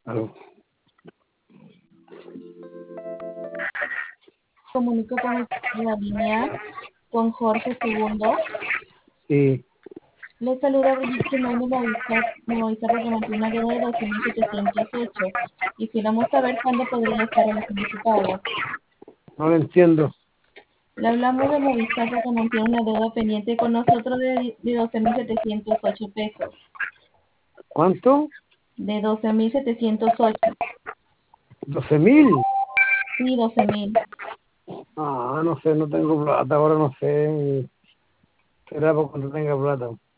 Aló. Comunico con la línea con Jorge II. Sí. Le saluda Brigitte Chimay de Movistar porque mantiene una deuda de 12.708. Quisiéramos saber cuándo podría estar realizando su pago. No lo entiendo. Le hablamos de Movistar porque mantiene una deuda pendiente con nosotros de 12.708 pesos. ¿Cuánto? De 12.708. 12.000. Sí, 12.000. Ah, no sé, no tengo plata, ahora no sé. Será por cuando tenga plata.